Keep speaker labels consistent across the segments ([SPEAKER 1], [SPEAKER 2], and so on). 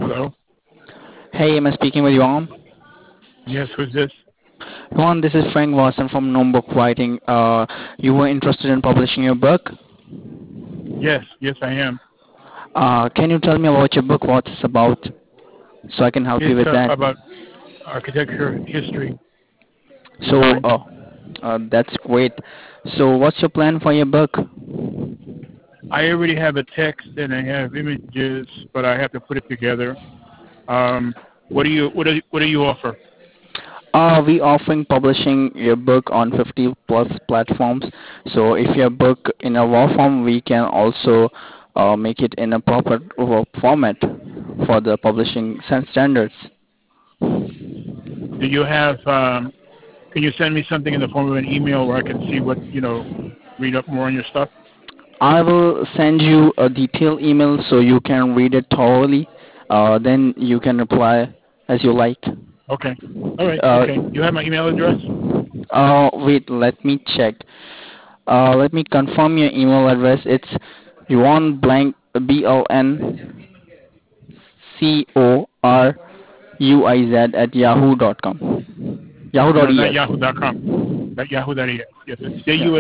[SPEAKER 1] Hello.
[SPEAKER 2] Hey, am I speaking with Yuan?
[SPEAKER 1] Yes, who's this?
[SPEAKER 2] Yuan, this is Frank Watson from Gnome Book Writing. You were interested in publishing your book?
[SPEAKER 1] Yes, yes, I am.
[SPEAKER 2] Can you tell me about your book, what it's about, so I can help you
[SPEAKER 1] It's
[SPEAKER 2] with that?
[SPEAKER 1] about architecture history
[SPEAKER 2] So,
[SPEAKER 1] design.
[SPEAKER 2] that's great. So, what's your plan for your book?
[SPEAKER 1] I already have a text and I have images, but I have to put it together. Um, what do you offer?
[SPEAKER 2] We offering publishing your book on 50 plus platforms. So, if your book in a raw form, we can also make it in a proper format for the publishing standards.
[SPEAKER 1] Do you have? Can you send me something in the form of an email where I can see what read up more on your stuff?
[SPEAKER 2] I will send you a detailed email so you can read it thoroughly. Then you can reply as you like.
[SPEAKER 1] Okay. All right.
[SPEAKER 2] Uh,
[SPEAKER 1] Okay. You have my email address?
[SPEAKER 2] Wait, let me check. Let me confirm your email address. It's Yuan blank BLNCORUIZ at yahoo.com.
[SPEAKER 1] No, not
[SPEAKER 2] Yahoo.es.
[SPEAKER 1] yahoo.com. Not yahoo.es. Yes, it's
[SPEAKER 2] Yeah.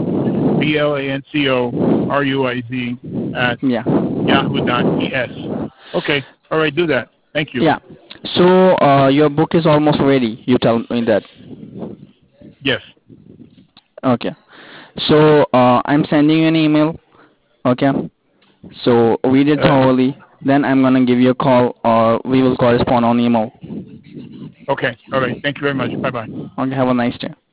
[SPEAKER 1] JUANBLANCORUIZ at
[SPEAKER 2] Yeah.
[SPEAKER 1] yahoo.es. Okay. All right. Do that. Thank you.
[SPEAKER 2] Yeah. So your book is almost ready. You tell me that.
[SPEAKER 1] Yes.
[SPEAKER 2] Okay. So I'm sending you an email. Okay. So read it
[SPEAKER 1] Uh,
[SPEAKER 2] thoroughly. Then I'm gonna give you a call, or we will correspond on email.
[SPEAKER 1] okay. All right. Thank you very much. Bye bye.
[SPEAKER 2] Okay. Have a nice day.